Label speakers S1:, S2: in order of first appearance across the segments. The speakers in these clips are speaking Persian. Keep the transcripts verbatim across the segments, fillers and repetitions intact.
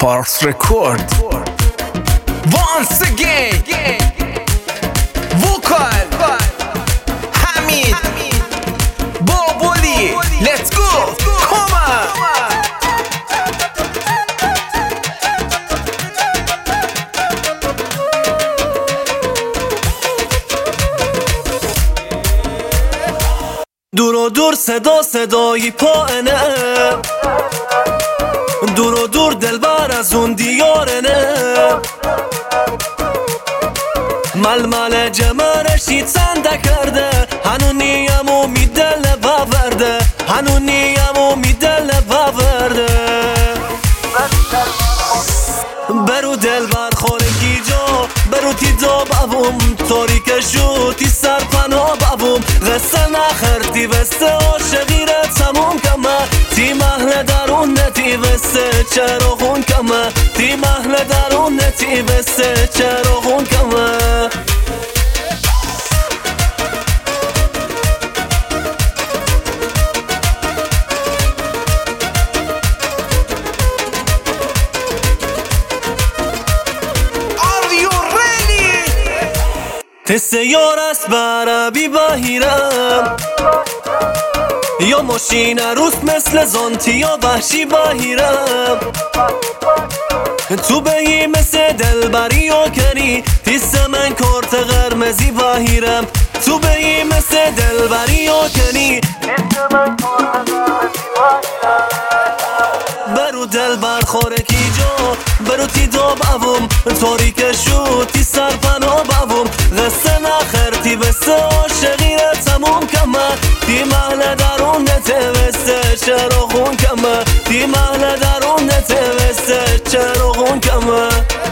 S1: Sparks Record. Once again, vocal Hamid Boboli. Let's go, come on.
S2: دور و دور صدا صدایی پاینه، دور و دور دلبر از اون دیارنه، ململ جمرشی تنده کرده، هنو نیمو میدل باورده، هنو نیمو میدل باورده. برو دلبر خورگی جا، برو تی دا بابوم، تاریک شو تی سر پناه بابوم، قصه نخر تی وسته عاشقی را تموم کمه، تی محل درون تی وسته چرا خون کمه، تی محل درون تی وسته چرا خون کمه. تسیار است برابی بهیرم، یا ماشین روس مثل زانتی یا وحشی بهیرم، تو بگی مثل دلبری یا کنی تیس من کارت قرمزی بهیرم، تو بگی مثل دلبری یا کنی تیس من کارت قرمزی بهیرم. برو دل برخوره کی جا، برو تی دا بابوم، تاریک شو تی سر پناه بابوم، قصه نخر تی وسته عاشقی را تموم کمه، تی محل درون نته وسته چرا خون کمه، تی محل درون نته وسته چرا خون کمه.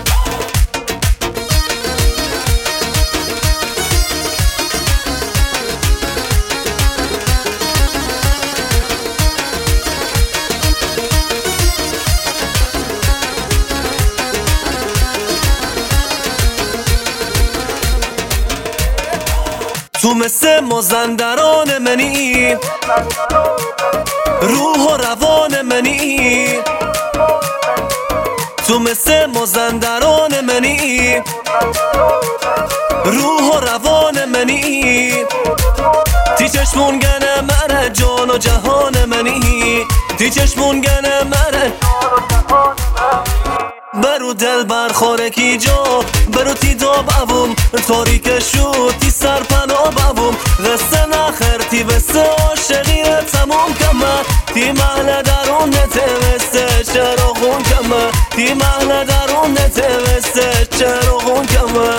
S2: تو مثل مازندران منی، روح و روان منی، تو مثل مازندران منی، روح و روان منی، تی چشمون گنه مره جان و جهان منی، تی چشمون گنه مره. برو دل برخوره کی جا، برو تی دا بابوم، تاریک شو تی سر پناه بابوم، قصه نخر تی وسته عاشقی را تموم کمه، تی محل درون نته وسته چرا خون کمه، تی محل درون نته وسته چرا خون کمه.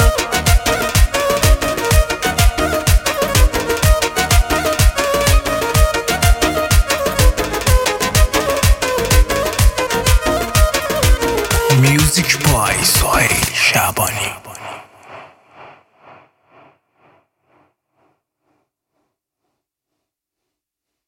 S1: Music by Sohail Shabani.